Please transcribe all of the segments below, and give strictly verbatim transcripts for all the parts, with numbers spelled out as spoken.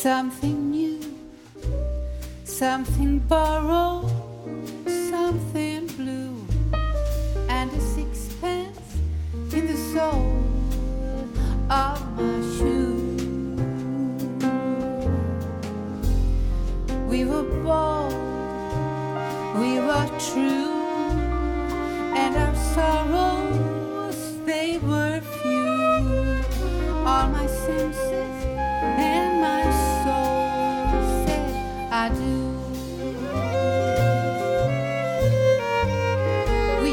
something new, something borrowed, something blue, and a sixpence in the sole of my shoe. We were bold, we were true, and our sorrows, they were few. All my senses and my soul said I do. We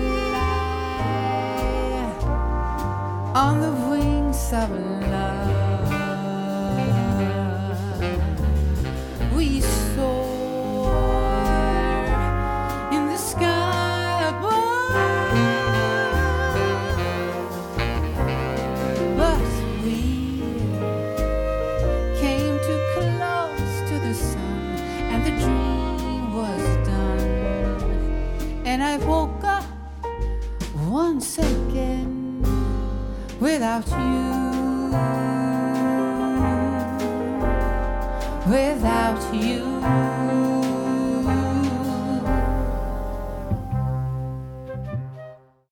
fly on the wings of love. We soar in the sky above, but we came too close to the sun, and the dream was done. And I woke up once again without you, without you.